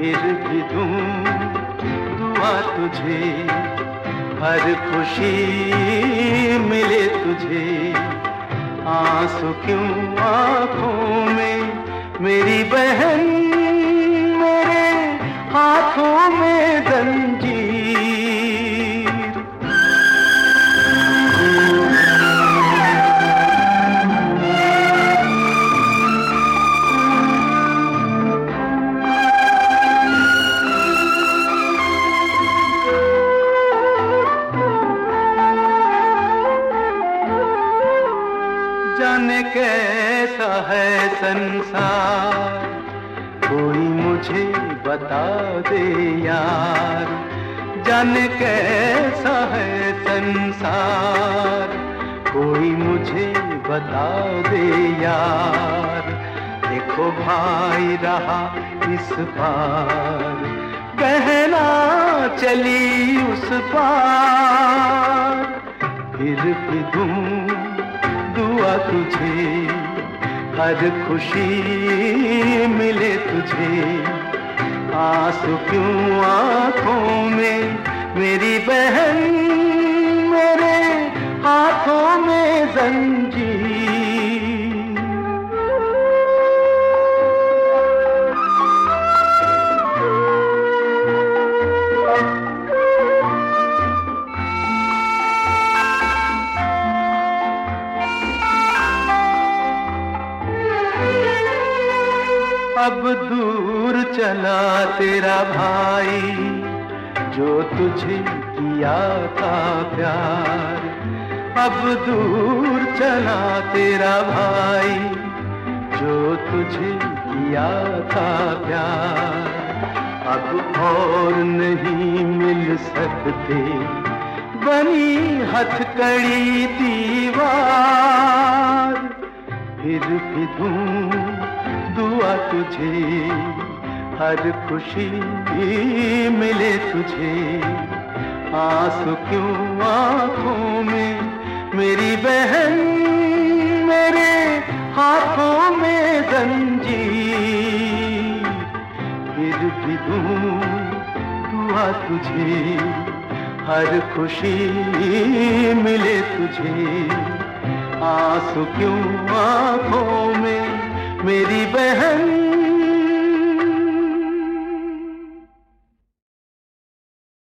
फिर भी दूं दुआ तुझे, हर खुशी मिले तुझे। आंसू क्यों आंखों में मेरी बहन, मेरे हाथों में जंजीर। जाने कैसा है संसार, कोई मुझे बता दे यार। जाने कैसा है संसार, कोई मुझे बता दे यार। देखो भाई रहा इस पार, बहना चली उस पार। फिर भी दूं दुआ तुझे, हर खुशी मिले तुझे। आंसू क्यों आंखों में मेरी बहन, मेरे हाथों में जंजीर। अब दूर चला तेरा भाई, जो तुझे किया था प्यार। अब दूर चला तेरा भाई, जो तुझे किया था प्यार। अब और नहीं मिल सकते बनी हथकड़ी दीवार। फिर भी दूं दुआ तुझे, हर खुशी मिले तुझे। आंसू क्यों आंखों में मेरी बहन, मेरे हाथों में जंजीर। फिर भी दूं दुआ तुझे, हर खुशी मिले तुझे। आंसू क्यों आंखों में मेरी बहन,